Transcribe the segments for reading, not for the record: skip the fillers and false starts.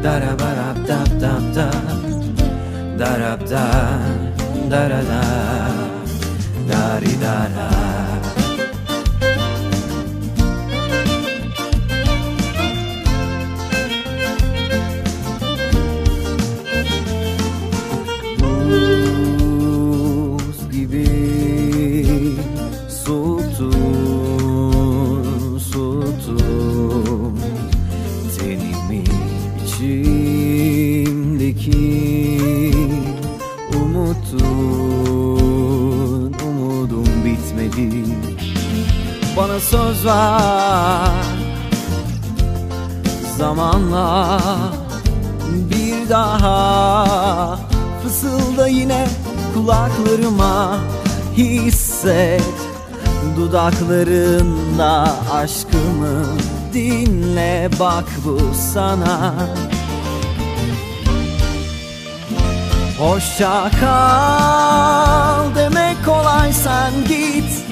Darabadabdabdabda, darabda, darada, daridara. Buz gibi soğuttun, soğuttun tenimi, içimdeki umudum bitmedi. Bana söz ver, zamanla bir daha fısılda yine kulaklarıma, hisset dudaklarında aşkımı, dinle bak bu sana. Hoşça kal demek kolay, sen git.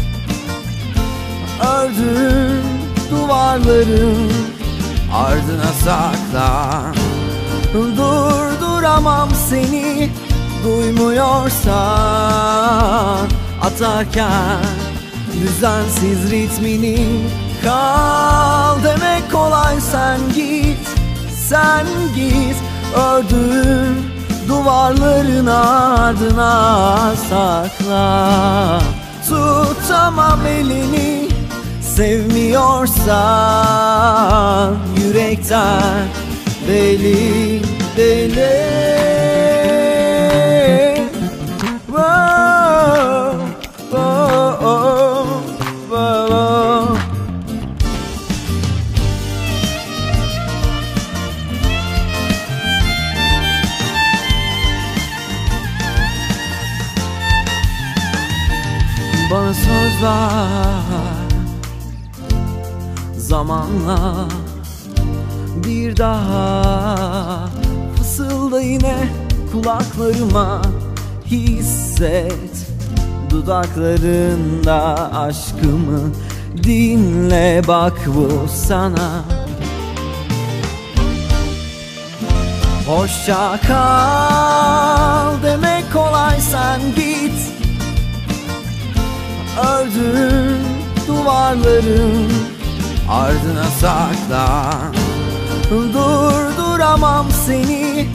Ördüğün duvarların ardına saklan. Durduramam seni, duymuyorsan atarken düzensiz ritmini. Kal demek kolay, sen git, sen git. Ördüğün duvarların ardına sakla. Tutamam elini, sevmiyorsan yürekten deli deli. Whoa, whoa, whoa. Bana söz ver, zamanla bir daha fısılda yine kulaklarıma, hisset dudaklarında aşkımı, dinle bak bu sana. Hoşça kal demek kolay, sen git. Ördüğün duvarların ardına saklan. Durduramam seni,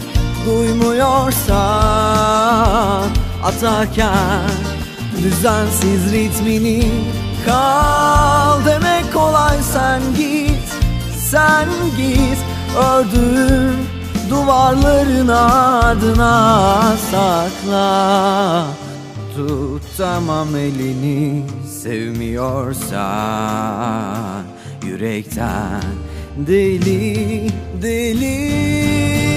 duymuyorsan atarken düzensiz ritmini. Kal demek kolay, sen git, sen git. Ördüğün duvarların ardına sakla. Tutamam elini, sevmiyorsan yürekten deli deli.